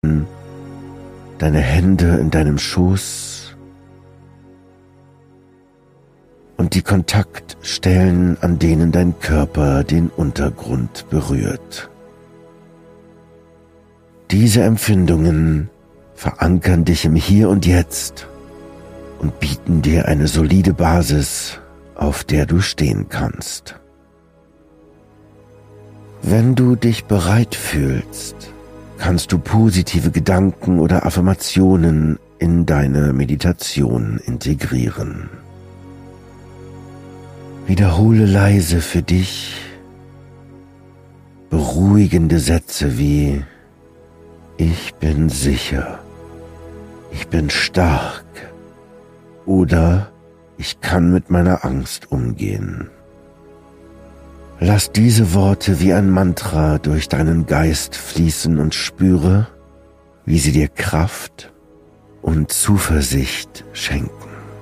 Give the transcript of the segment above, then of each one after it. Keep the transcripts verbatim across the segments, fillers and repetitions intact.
halten, deine Hände in deinem Schoß und die Kontaktstellen, an denen dein Körper den Untergrund berührt. Diese Empfindungen verankern dich im Hier und Jetzt und bieten dir eine solide Basis, auf der du stehen kannst. Wenn du dich bereit fühlst, kannst du positive Gedanken oder Affirmationen in deine Meditation integrieren. Wiederhole leise für dich beruhigende Sätze wie: Ich bin sicher, ich bin stark oder ich kann mit meiner Angst umgehen. Lass diese Worte wie ein Mantra durch deinen Geist fließen und spüre, wie sie dir Kraft und Zuversicht schenken.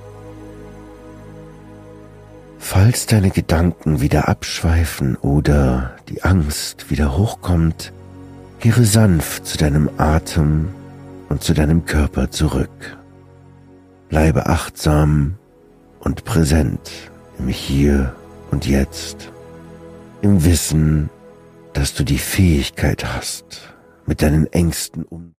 Falls deine Gedanken wieder abschweifen oder die Angst wieder hochkommt, kehre sanft zu deinem Atem und zu deinem Körper zurück. Bleibe achtsam und präsent im Hier und Jetzt, im Wissen, dass du die Fähigkeit hast, mit deinen Ängsten umzugehen.